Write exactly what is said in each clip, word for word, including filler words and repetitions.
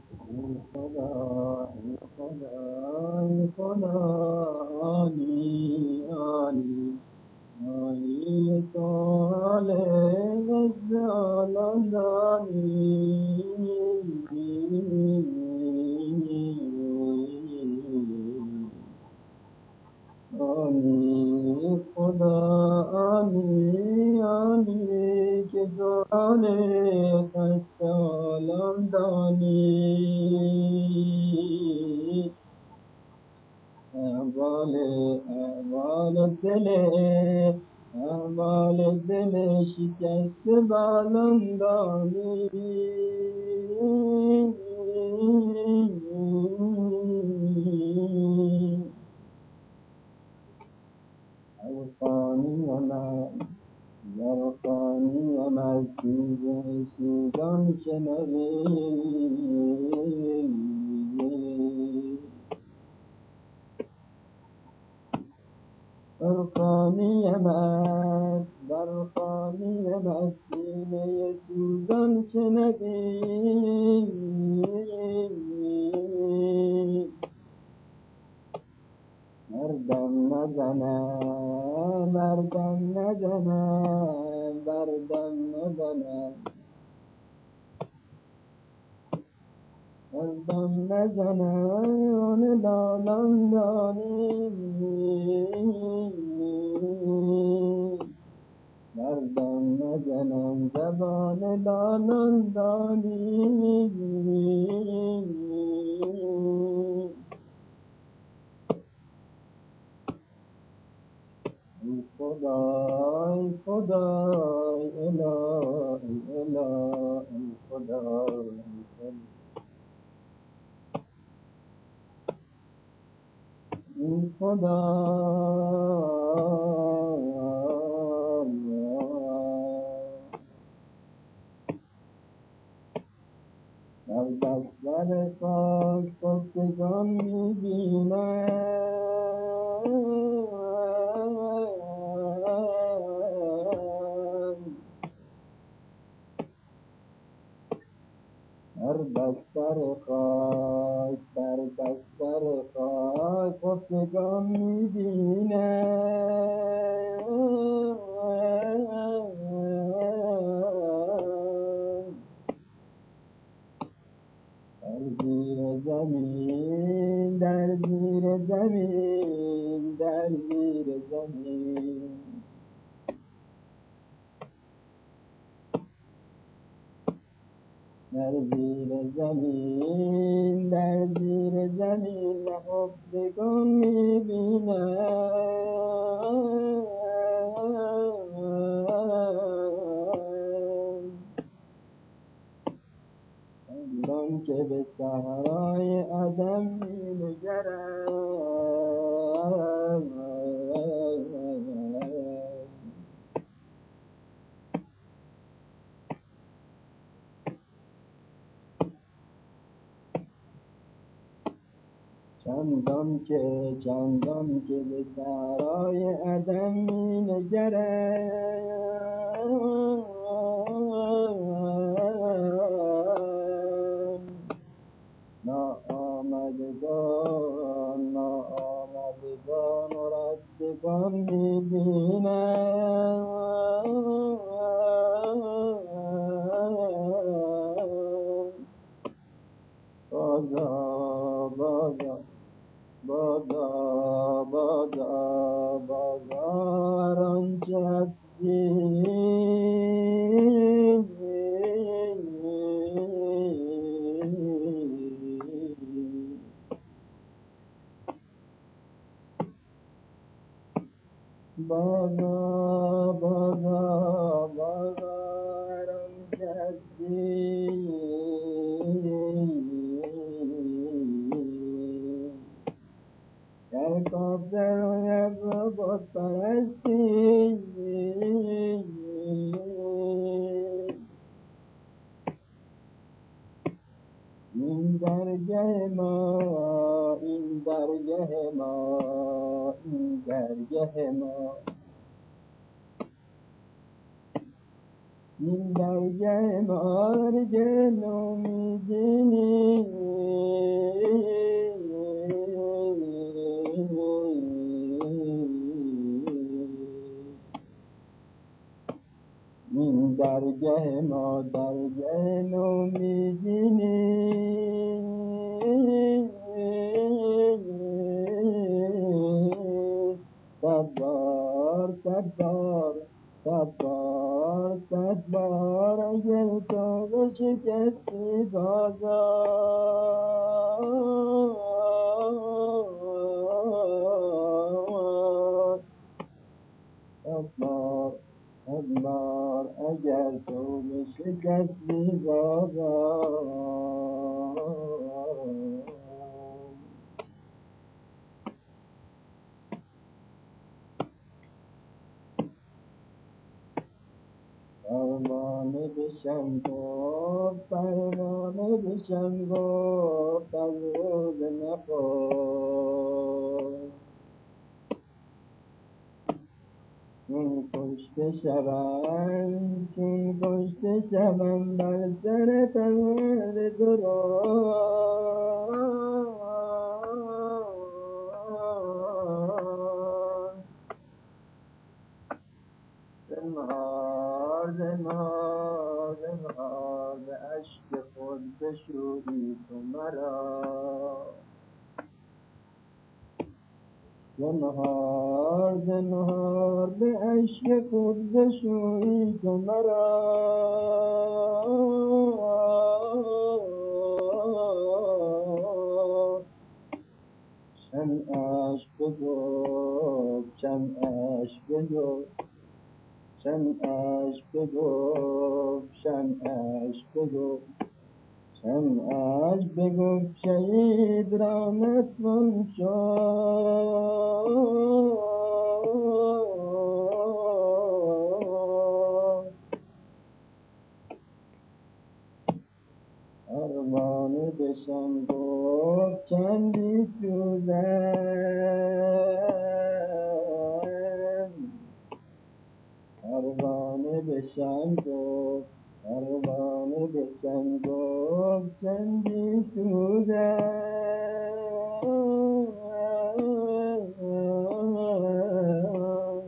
ای خدا ای خدا ای خدا عالی عالی عالی سؤال غزالان دانی عالی خدا عالی عالی که سؤال خستان دانی احوال احوال دل احوال دل شکست بالندانی ارقانی من ارقانی من سوز سوزان شنوی برخانی مست برخانی مست سینه سوزان شنوی مردم نزنه مردم نزنه مردم نزنه مردم نزنه آن لالان دانی مردم نزنم زبان لالان دانی ای خدا ای خدا ای اله ای اله ای خدا ای خدا ای خدا در دفتر خاک خفتگان میبینم در دفتر خاک در دفتر خاک خفتگان میبینم در زیر زمین در زیر زمین در زیر زمین در زیر زمین در زیر زمین نهفتگان میبینم چندان که به صحرای عدم مینگرم چندان که چندان که به صحرای عدم مینگرم ناآمدگان ناآمدگان و رفتگان میبینم بازا بازا بازا بازا بازار آنچه هستی بازا بازا بازار آنچه هستی در کافر و در بت پرستی این درگه ما این درگه ما این درگه ما این درگه ما درگه نومیدی درگه ما درگه نومیدینی صدبار صدبار صدبار صدبار اگر تو بشکستی بازار صدبار صدبار اگر تو بشکستی بازار پروانه بشم گفت پروانه بشم گفت از روز نخور چون کشته شوم چون کشته شوم بر سر تمام درست زنهار زنهار زنهار به اشک خود بشویی تو مرا زنهار زنهار به اشک خود بشویی تو مرا شمعش بگفت شمعش بگفت شمعش بگفت شمعش بگفت شمعش بگفت شهید را نتوان شد پروانه بشم گفت چندی سوزم پروانه بشم گفت پروانه بشم گفت چندی سوزم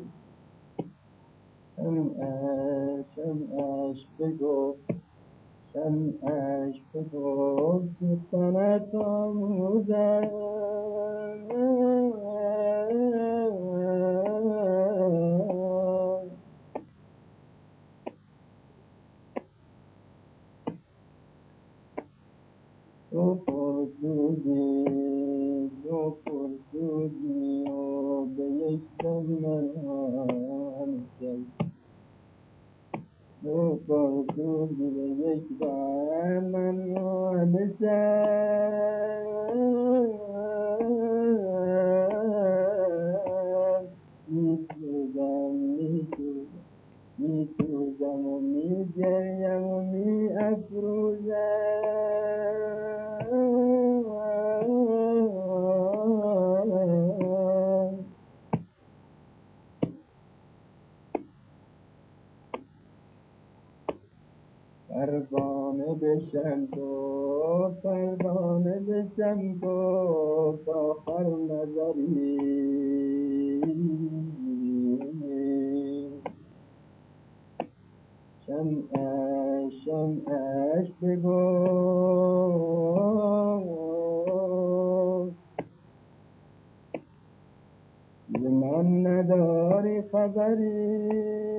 شمعش شمعش بگفت شمعش بگفت که تنت آموزم تو پرسودی تو پرسودی و به یک دم من همیشه تو پرسودی به یک دم من همیشه میسوزم میسوزم میسوزم و میگریم و میافروزم پروانه بشم تو پروانه بشم تو آخر نظری شمعش شمعش بگفت ز من نداری خبری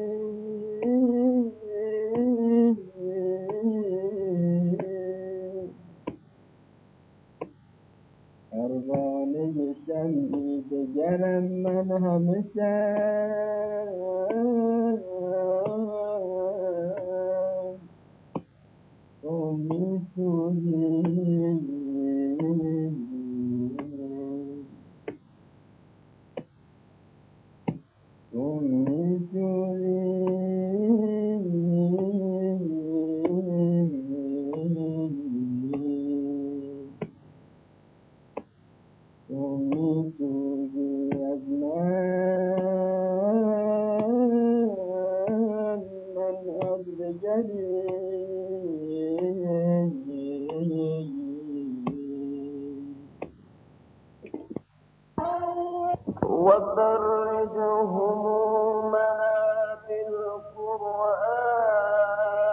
پروانه شمعی دگرم من همیشه تو میسوزی تو میسوزی از من من از دگری وفرج همومها بالقرآن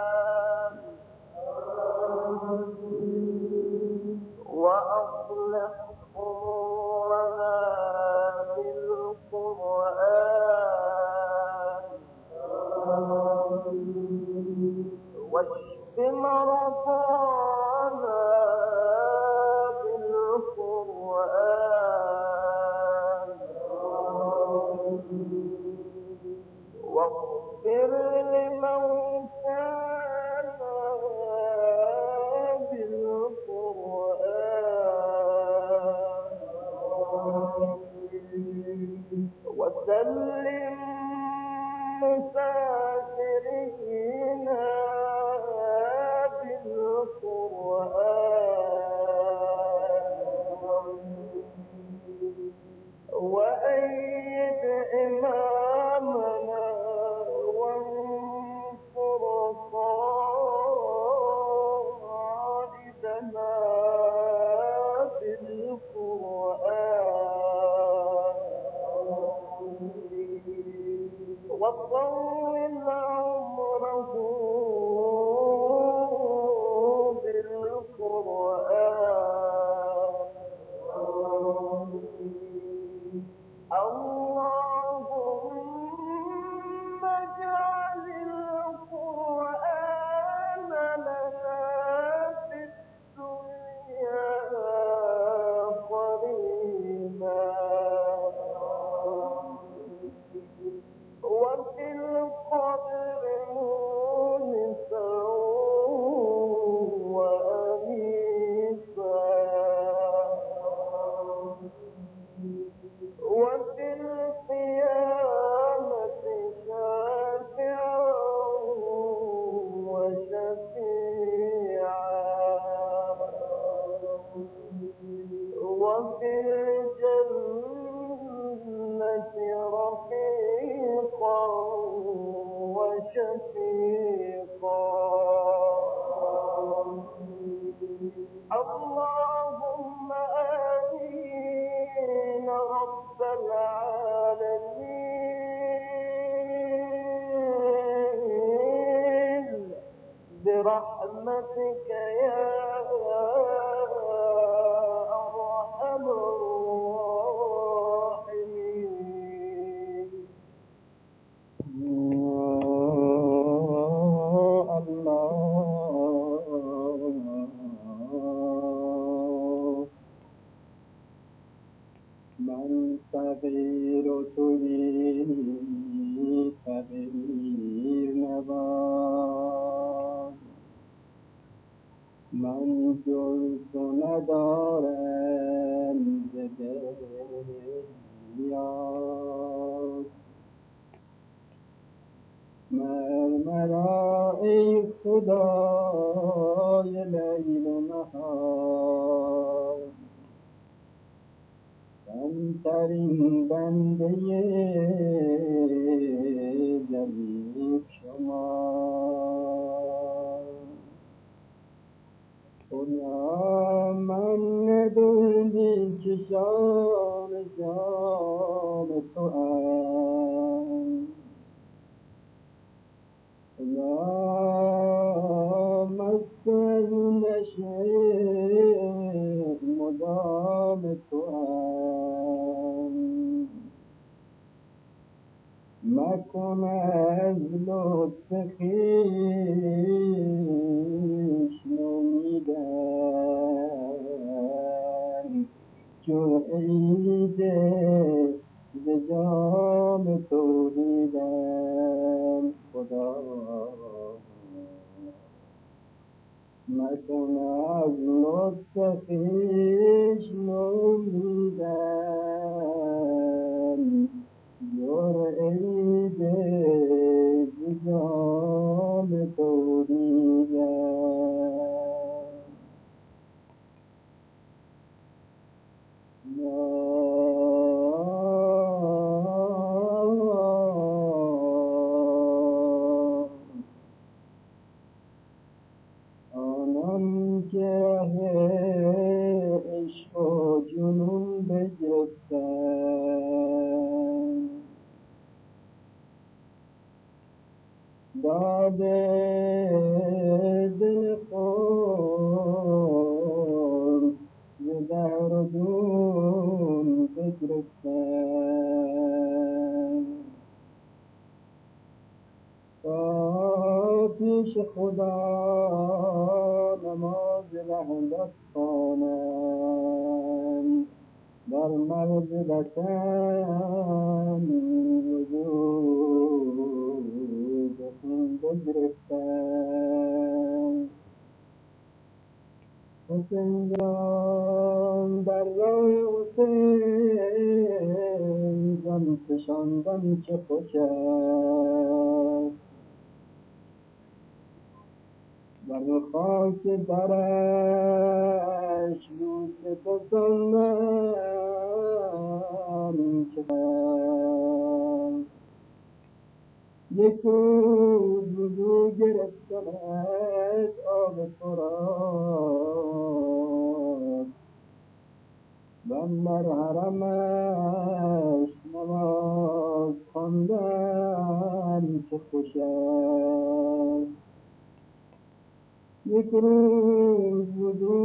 یک روز وضو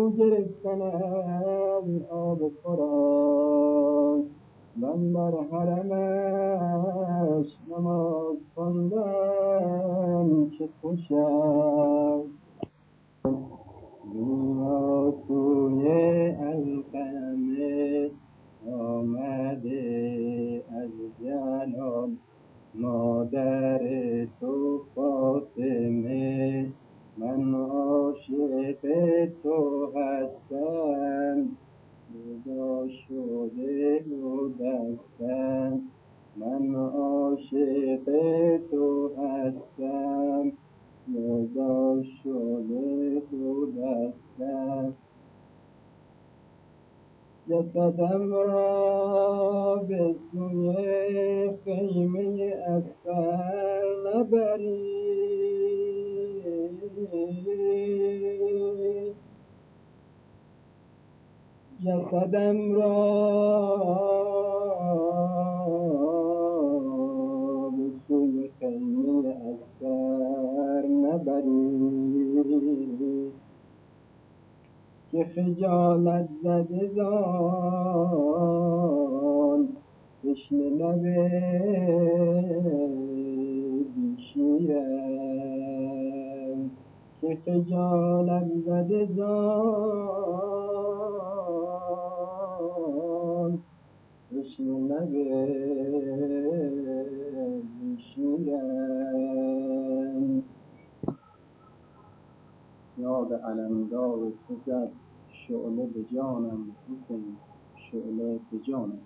از آب قرآن من در حرمش نماز خواندم چه خوش است دنیا سوی القمه آمده از جلال مادر تو فاطمه من عاشق تو هستم جدا شده و دستم من عاشق تو هستم جدا شده و دستم جسدم را به سوی خیمه اصغر نبرید جسدم را به سوی خیمه اصغر نبرید که خجالت زده زان تشنه لب بی شیرم که خجالت زده زان تشنه لب بی شیرم یاد علمدار تو زد شعله به جانم حسین شعله به جانم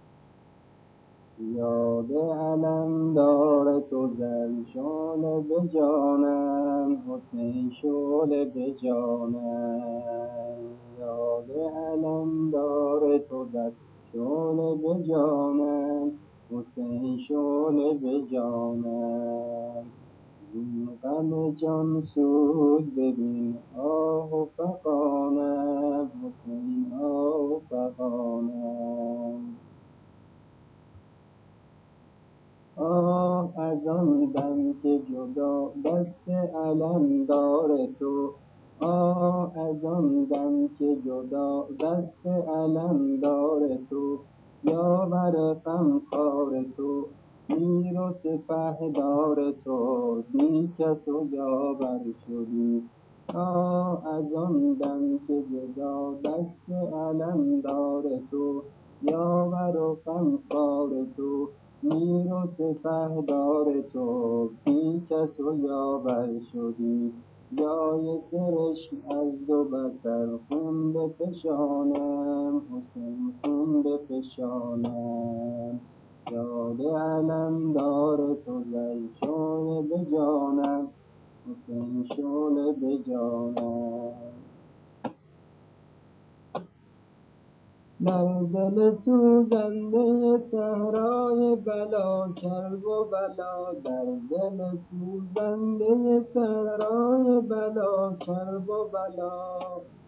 یاد علمدار تو زد شعله به جانم حسین شعله به جانم یاد علمدار تو زد شعله به جانم حسین شعله به جانم این غم جان سود ببین آه و فغانم حسین آه و فغانم آه از آن دم که جدا دست علمدار تو آه از آن دم که جدا دست علمدار تو یاور غمخوار تو میر و سپهدار تو بی کس و یاور شدی آه از آن دم که جدا دست علمدار تو یاور و غمخوار تو میر و سپهدار تو بی کس و یاور شدی جای کرشم از دو بصر خون بفشانم حسین خون بفشانم یاد علمدار تو زد شعله به جانم حسین شعله به جانم در دل سوزنده صحرای بلا کرب و بلا در دل سوزنده صحرای بلا کرب و بلا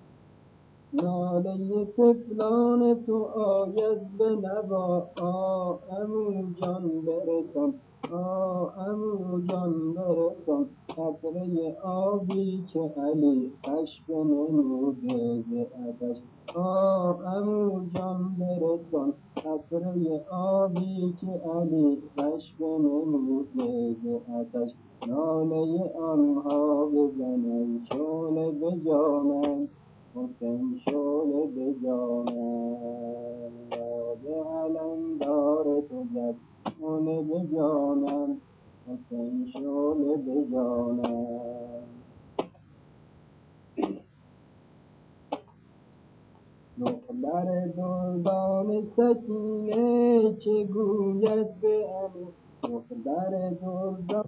ناله طفلان تو آید به نوا آ عمو جان برسان آ عمو جان برسان قطره آبی که علی خوش بنموده ز عطش آ عمو جان برسان قطره آبی که علی خوش بنموده ز عطش ناله آنها بزنم شعله به جانم حسین شعله به جانم یاد علمدار تو زد شعله به جانم حسین شعله به جانم دختر دردان سکینه چه گوید به علی دختر دردان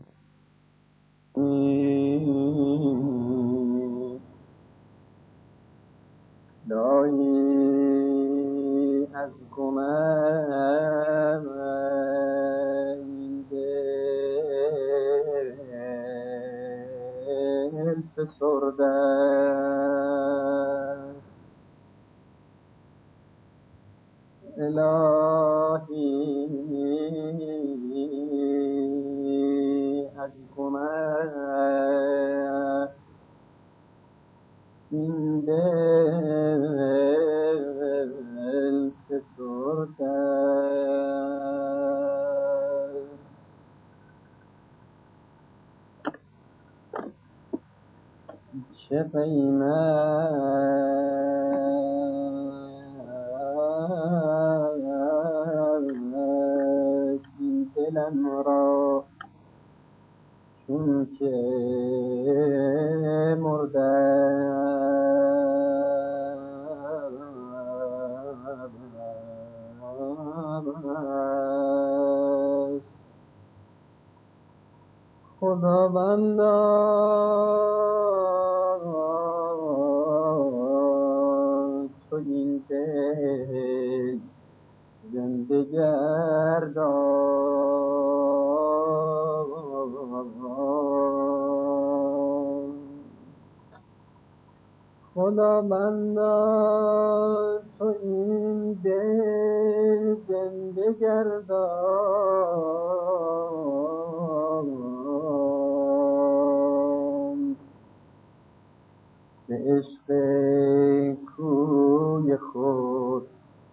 دایی از گمم این دل فسرده است الهی از گمم این دل پیمست این دلم را چون که مرده خداوندا تو این دل زنده گردان خداوندا تو این دل زنده گردان به عشق کوی خود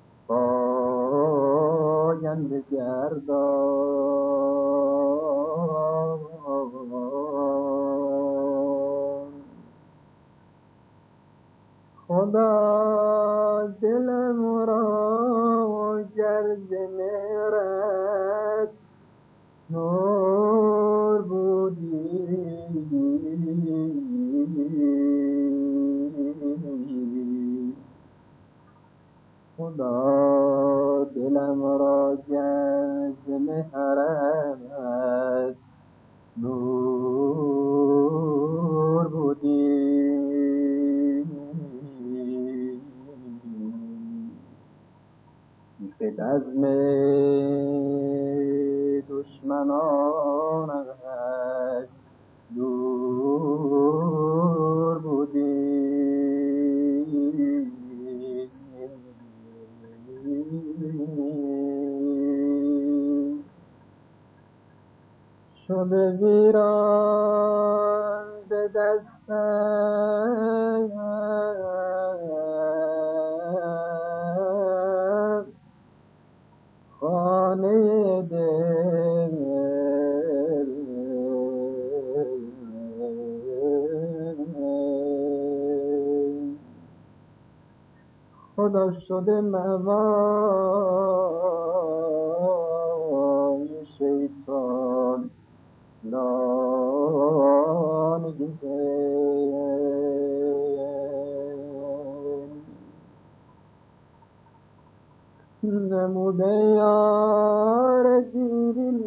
پاینده گردان خدا دلم را گر ز مهرت نور بودی خدا دلم را گر ز مهرت نور بودی به بزم دشمنانش دور بودی شده ویران به دستم خانه دل خدا شده موای شیطان لانگی نموده یار دیرین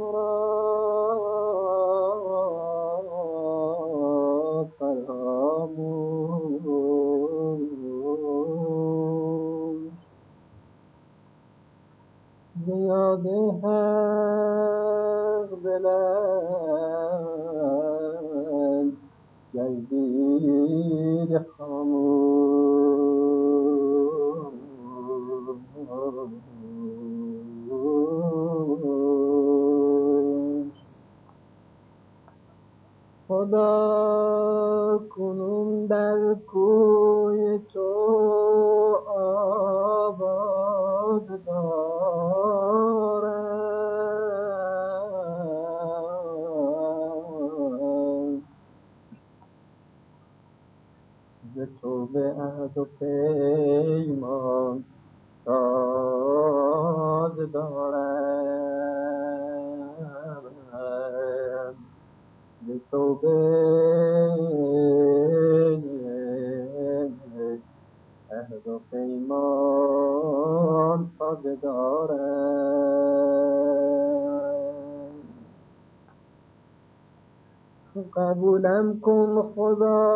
را فراموش به یاد حق دلم گردید خاموش خدا کنون در کوی تو آواز دارم ز توبه عهد و پیمان ساز دارم ز توبه عهد و پیمان ساز دارم قبولم کن خدا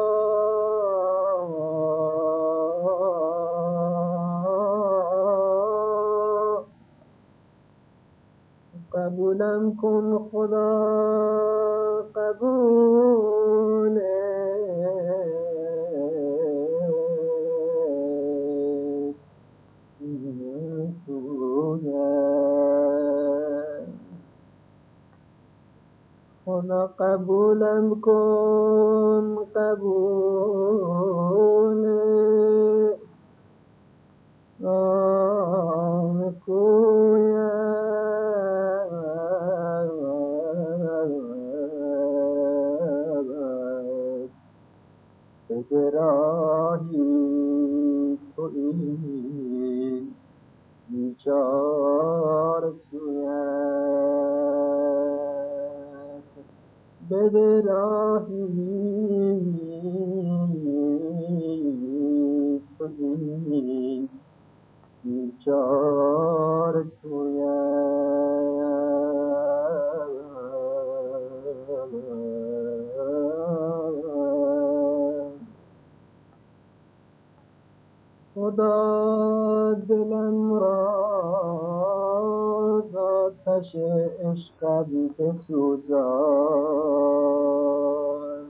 قبولم کن خدا قبول خدا قبولم کن قبول آن کویت به به راهی شدی بیچاره سویم خدا دلم را ز آتش عشقت بسوزان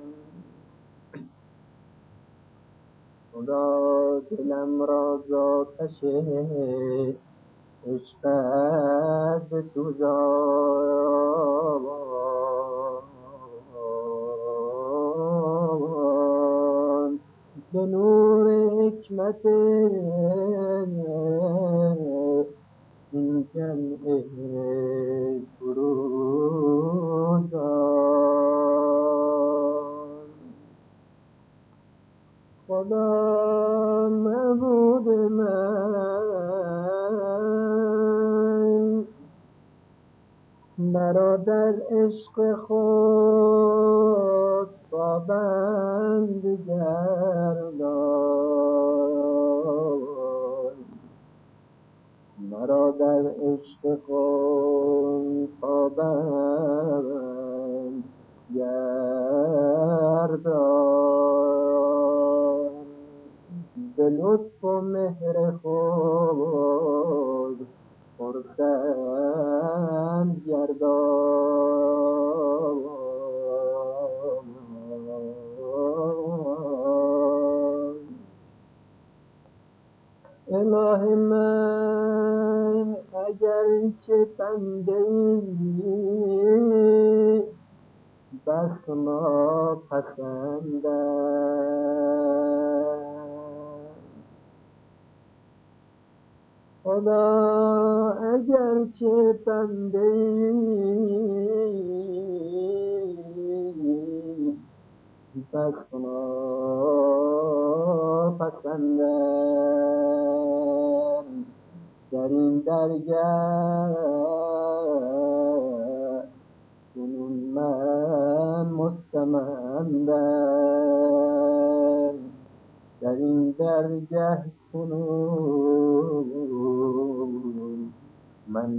خدا دلم را ز آتش عشقت بسوزان به نور حکمت این جمع فروزان خدا معبود من مرا در عشق خود پابند گردان مرا در عشق خود پابند گردان به لطف و مهر خود خرسند گردان اله من اگر چه بنده‌ای بس ناپسندم خدا اگر چه بنده‌ای بس ناپسندم در این درگه کنون من مستمندم در این درگه کنون من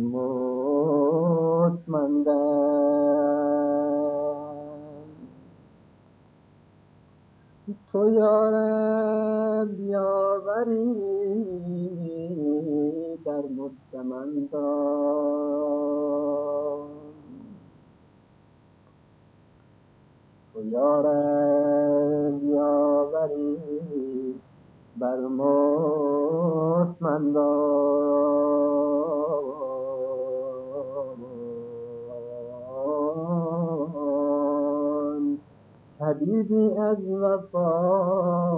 مطمئنم تو یارب یاوری در مستمندان تو یارب یاوری بر مستمندان طبیبی از وفا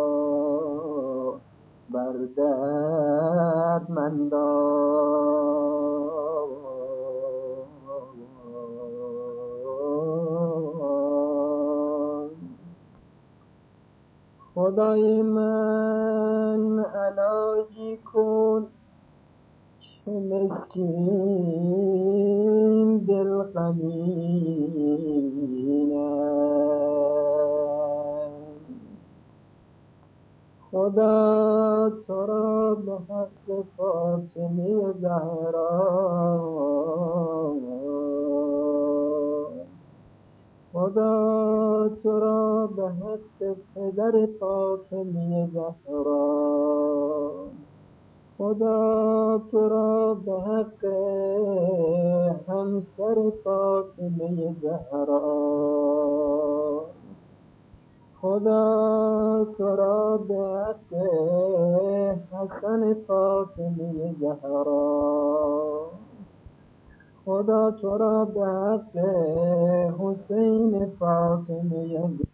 بر دردمندان خدای من علاجی کن چه مسکین دل غمینم خدا تو را به حق فاطمه زهرا خدا تو را به حق پدر فاطمه زهرا خدا تو را به حق همسر فاطمه زهرا خدا تو را به حق حسن فاطمه زهرا خدا تو را به حق حسین فاطمه